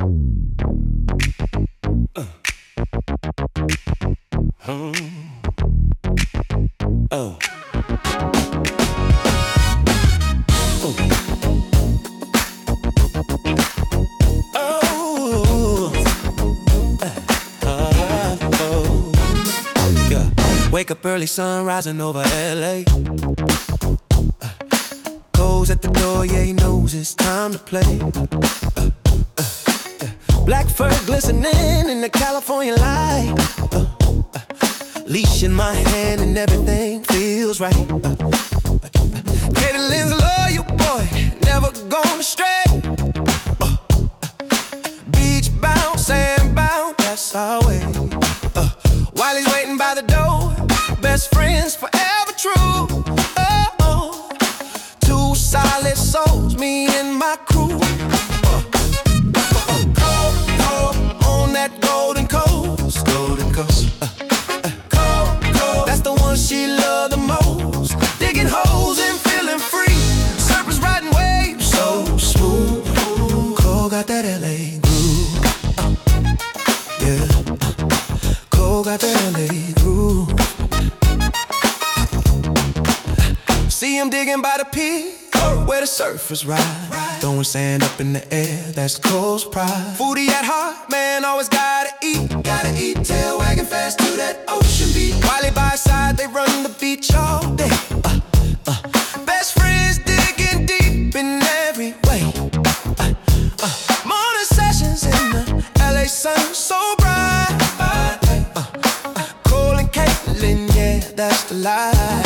Oh. Wake up early, sun rising over LA. Goes at the door, yeah, he knows it's time to play. Black fur glistening in the California light. Leash in my hand and everything feels right. Katie Lynn's loyal boy, never gone astray. Beach bound, sand bound, that's our way. While he's waiting by the door, best friends forever true. Two solid souls, me and my crew. Cold on that Golden Coast. Golden Coast. Cold, that's the one she loved the most. Digging holes and feeling free. Surfers riding waves so smooth. Cold got that LA groove. Yeah. Cold got that LA groove. See him digging by the pier, where the surfers ride. Throwing sand up in the air, that's Cole's pride. Foodie at heart, man, always gotta eat. Gotta eat, tail wagging fast to that ocean beat. While he by his side, they run the beach all day. Best friends digging deep in every way. Morning sessions in the LA sun, so bright. Cole and Caitlin, yeah, that's the life.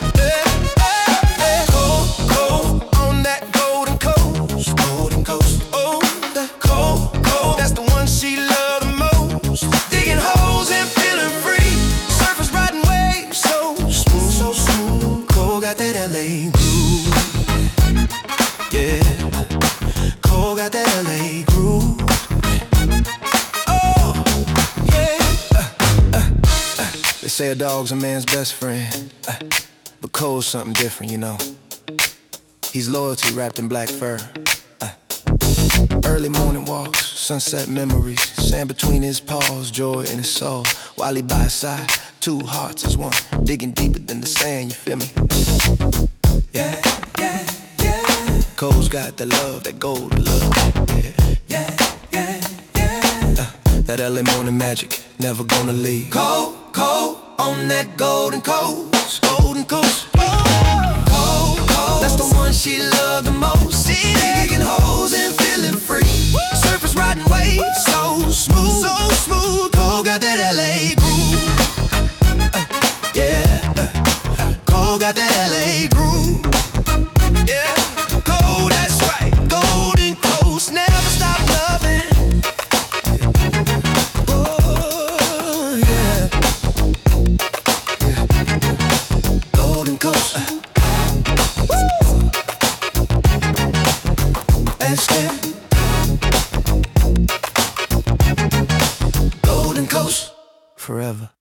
Got that LA groove, yeah. Cole got that LA groove. Oh, yeah. They say a dog's a man's best friend, but Cole's something different, you know. He's loyalty wrapped in black fur. Early morning walks, sunset memories, sand between his paws, joy in his soul. While he by his side, two hearts as one, digging deeper than the sand, you feel me? Yeah, yeah, yeah. Cole's got the love, that golden love. Yeah, yeah, yeah, yeah. That LA morning magic, never gonna leave. Cole on that Golden Coast. Golden Coast. Cold, that's the one she loved the most. Digging holes and feeling free. Surfers riding waves, so smooth, so smooth. Cole got that LA groove. Yeah, Cole got that LA groove. Yeah, Cole, that's right. Golden Coast, never stop loving. Oh, yeah. Golden Coast. That's it. Golden Coast forever.